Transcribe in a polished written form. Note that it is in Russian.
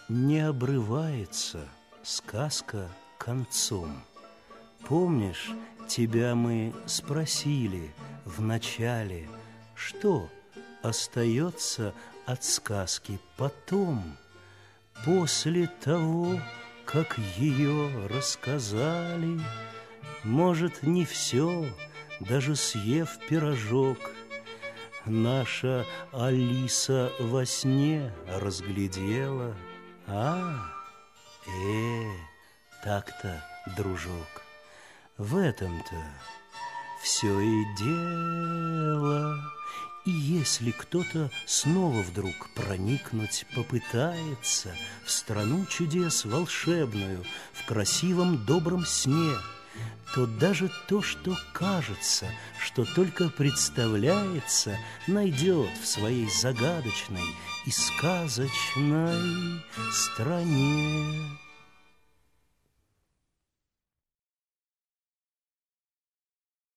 Не обрывается сказка концом. Помнишь, тебя мы спросили вначале, что остается от сказки потом, после того, как ее рассказали. Может, не все, даже съев пирожок, наша Алиса во сне разглядела. Так-то, дружок, в этом-то все и дело. И если кто-то снова вдруг проникнуть попытается в страну чудес волшебную, в красивом добром сне, то даже то, что кажется, что только представляется, найдет в своей загадочной и сказочной стране.